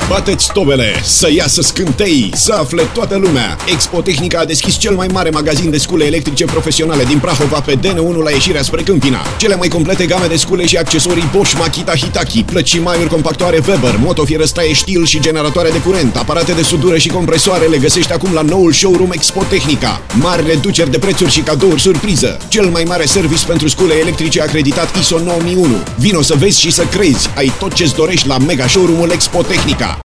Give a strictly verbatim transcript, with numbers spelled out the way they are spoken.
Bateți tobele, să iasă scântei, să afle toată lumea. Expotehnica a deschis cel mai mare magazin de scule electrice profesionale din Prahova pe D N unu la ieșirea spre Câmpina. Cele mai complete game de scule și accesorii Bosch, Makita, Hitachi, plăci și maiuri, compactoare Weber, motofierăstraie Stihl și generatoare de curent, aparate de sudură și compresoare le găsești acum la noul showroom Expotehnica. Mari reduceri de prețuri și cadouri surpriză. Cel mai mare service pentru scule electrice acreditat I S O nouă mii unu. Vino să vezi și să crezi. Ai tot ce-ți dorești la mega showroom-ul Expotehnica.